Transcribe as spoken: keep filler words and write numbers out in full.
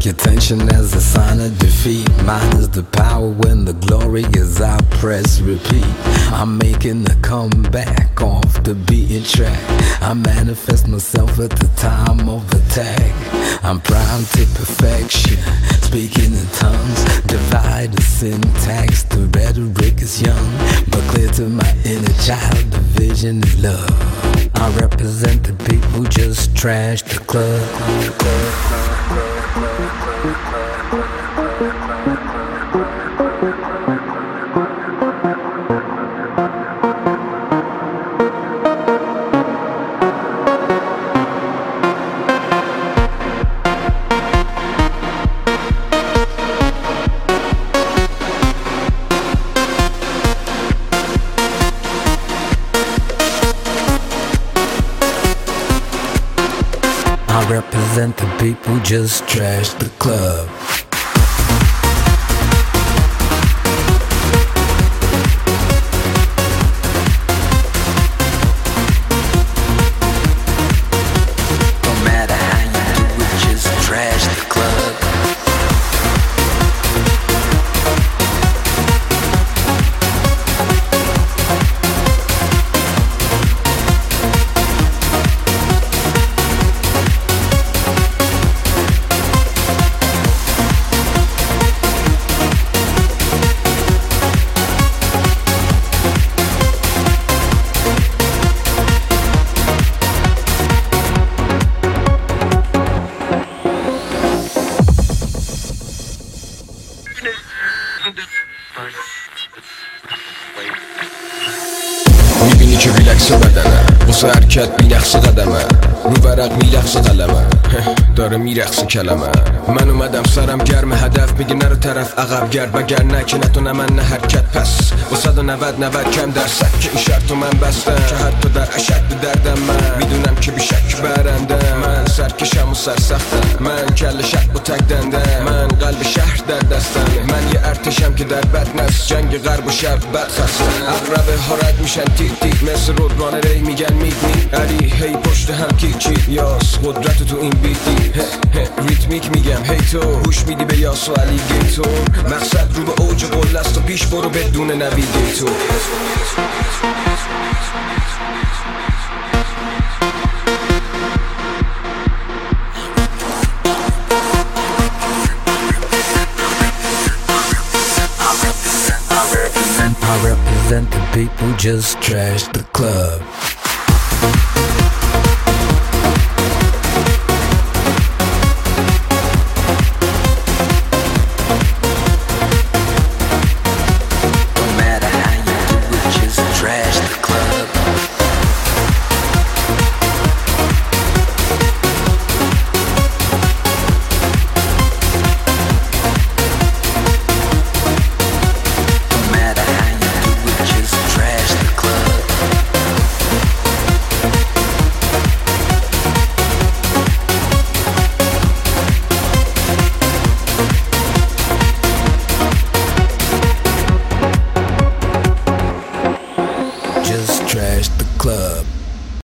Your tension as a sign of defeat. Mine is the power when the glory is I press repeat. I'm making a comeback off the beaten track. I manifest myself at the time of attack. I'm primed to perfection, speaking in tongues. Divide the syntax, the rhetoric is young, but clear to my inner child, the vision is love. I represent the people who just trashed the club. I represent the people who just trashed the club. No matter how you do it, just trash the club. میبینی که ریلکس بدنه واسه حرکت بینقص قدمه رو ورق میلغز قلمه داره میرقص کلمه. من اومدم سرم گرم هدف میگه نرو طرف عقب گرد وگر نه که نتونه من نه حرکت پس با صد و نود نود کم درصد که این شرطو من بستم که حتی در اشد دردم من میدونم که بیشک برنده. من سرکشم و سرسختم، من کل شک و تک دنده، من قلب شهر در دستم، من یه ارتشم که در بدنست جنگ غرب و شرق بد خستم. اقربه ها رد میشن تیت تیت مثل رودبان ری میگن میت میت علی هی پشت هم کی چی یاس قدرت تو این بیتی ریتمیک میگم هی تو گوش میدی به یاس و علی گیتور مقصد رو به اوج قله است و پیش برو بدون نویگیتور. I represent the people who just trashed the club.